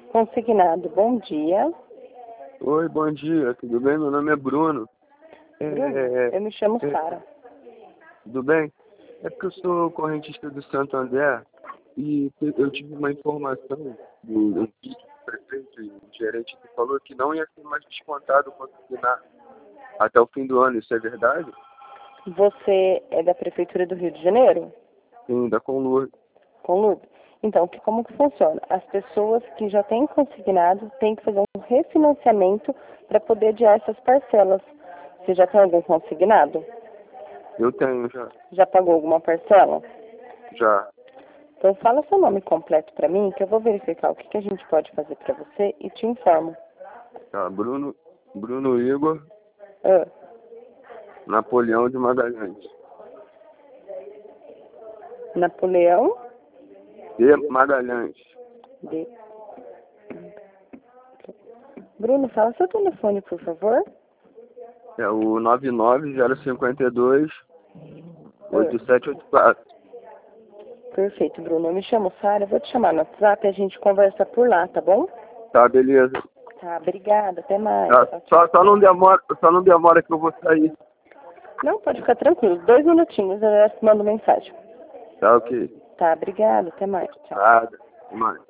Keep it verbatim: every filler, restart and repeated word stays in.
Consignado, bom dia. Oi, bom dia, tudo bem? Meu nome é Bruno. Bruno, É, eu me chamo é, Sara. tudo bem? É porque eu sou correntista do Santander e te- eu tive uma informação do do prefeito e o gerente que falou que não ia ser mais descontado o consignado até o fim do ano. Isso é verdade? Você é da Prefeitura do Rio de Janeiro? Sim, da Conlur. Com Lourdes? Então, que- como que funciona? As pessoas que já têm consignado têm que fazer um refinanciamento para poder adiar essas parcelas. Você já tem algum consignado? Eu tenho já. Já pagou alguma parcela? Já. Então, fala seu nome completo para mim, que eu vou verificar o que, que a gente pode fazer para você e te informo. Tá, Bruno, Bruno Igor Ah, Napoleão de Magalhães. Napoleão De Magalhães. de... Bruno, fala seu telefone, por favor. É o nove nove zero cinco dois Ah, oito sete oito quatro. perfeito, Bruno. Eu me chamo Sara, eu vou te chamar no WhatsApp e a gente conversa por lá, tá bom? Tá, beleza. Tá, obrigada, até mais. Tá, Tchau, tchau. só, só não demora, só não demora que eu vou sair. Não, pode ficar tranquilo. Dois minutinhos, eu já te mando mensagem. Tá, ok. Tá, obrigada, até mais. Tchau. Nada. Até mais.